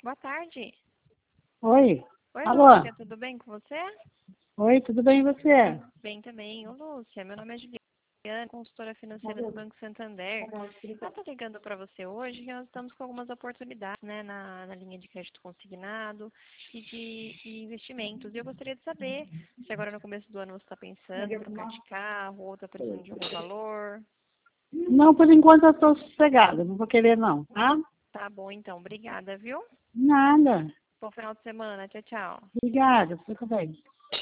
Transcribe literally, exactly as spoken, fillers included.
Boa tarde. Oi. Oi, Alô? Lúcia, tudo bem com você? Oi, tudo bem e você? Bem também. Ô, Lúcia, meu nome é Juliana, consultora financeira do Banco Santander. Eu estou ligando para você hoje que nós estamos com algumas oportunidades, né, na, na linha de crédito consignado e de e investimentos. E eu gostaria de saber se agora no começo do ano você está pensando em trocar de carro ou está precisando de algum valor. Não, por enquanto eu estou sossegada, não vou querer não, tá? Tá bom, então. Obrigada, viu? Nada. Bom final de semana. Tchau, tchau. Obrigada, você também.